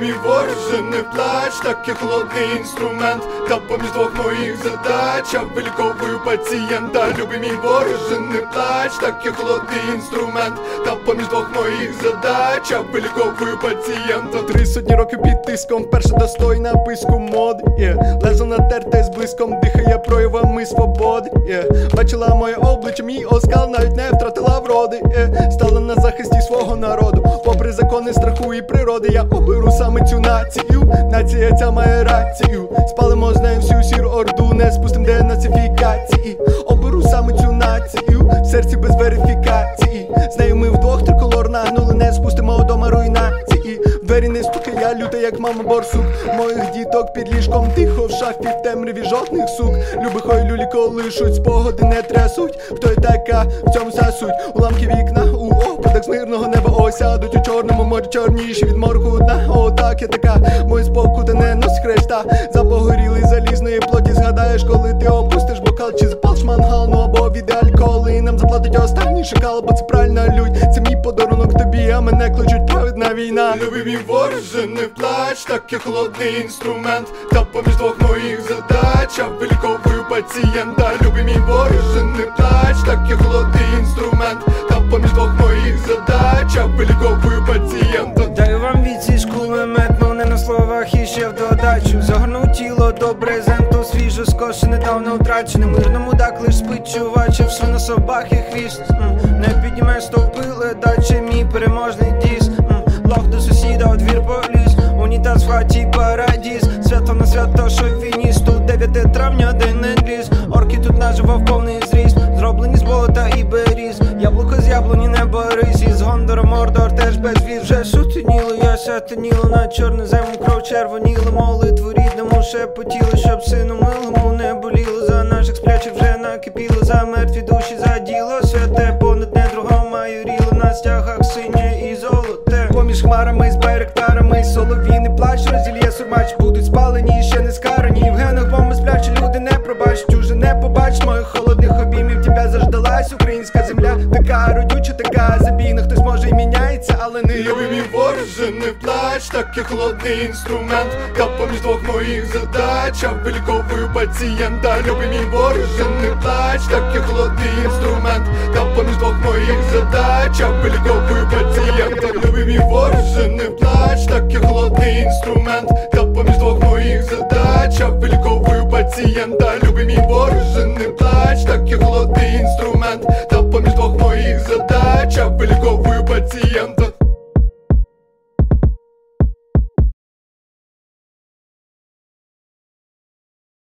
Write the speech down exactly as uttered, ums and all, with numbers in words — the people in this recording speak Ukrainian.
мій вороже, не плач, так я холодний інструмент, та поміж двох моїх задач я виліковую пацієнта. Любий мій вороже, не плач, так я холодний інструмент, та поміж двох моїх задач я виліковую пацієнта. Три сотні років під тиском, перша достойна писку моди, yeah. Лезо натерте з блиском, дихає проявами свободи, yeah. Бачила моє обличчя, мій оскал навіть не втратила вроди, yeah. Стала на захисті свого народу, попри закони страху і природи. Я оберу саме цю націю, нація ця має рацію. Спалимо з нею всю сіру орду, не спустим денацифікації. Оберу саме цю націю, в серці без верифікації. З нею ми вдвох триколор нагнули, не спустимо дома руйнації. В двері не стукає, я люта, як мама борсук. Моїх діток під ліжком тихо, в шафі в темряві жодних сук. Любихой люлі колишуть, спогади не трясуть. Хто й така, в цьому засуть. Уламки вікна у опадах з мирного неба осядуть у чорному морі, чорніші від морку дна. О, так я така, мой споку, та не носить хреста. Запогорілий залізної плоті, згадаєш, коли ти опустиш бокал, чи запалиш мангал, ну або від альколи. І нам заплатить останній шакал, бо це правильна лють. Це мій подарунок тобі, а мене кличуть праведна війна. Любий мій вороже, не плач, так я холодний інструмент, та поміж двох моїх задач я виліковую пацієнта. Любий мій вороже, не плач, так я холодний інструмент, та поміж двох моїх задач я виліковую пацієнта. Даю вам відсіч кулемет, ну не на словах і ще в додачу. Загорнув тіло до брезенту, свіжо скоше, недавно втрачене. Мирно мудак лиш спить, чуваче, все на собак і хвіст. Не піднімеш стовпи ледаче, мій переможний діс. Лох до сусіда, у двір поліз, унітаз в хаті парадіз. Свято на свято, що в війні, тут дев'яте травня, день енліз. Орки тут наживо в повний зріст, зроблені з болота і беріз. Яблуко з яблуні не борись, із Гондора Мордор теж без віз. Вже шутиніло, я шатаніло, на чорну землю кров червоніло. Молитву рідному шепотіло, щоб сину милому не боліло. За наших сплячих вже накипіло, за мертві душі за діло святе. Понад недругом майоріло, на стягах синє і золоте. Поміж хмарами з байрактарами, солов'їний плач, розділє сурмач. Будуть спалені і ще не скарані, в генах бомби сплячі, люди не пробачать. Уже не побачить моїх холодних обіймів, тебе заждалась українська земля. Така родюча, така забійна, хтось може і міняється, але не я. Любий мій вороже, не плач, так я холодний інструмент, та поміж двох моїх задач я виліковую пацієнта. Любий мій вороже, не плач, так я холодний інструмент, та поміж двох моїх задач я виліковую пацієнта. Любий мій вороже, не плач, так я холодний інструмент, та поміж двох моїх задач я виліковую пацієнта. Любий мій вороже, не плач, так я холодний інструмент, та поміж двох моїх задач я виліковую пацієнта.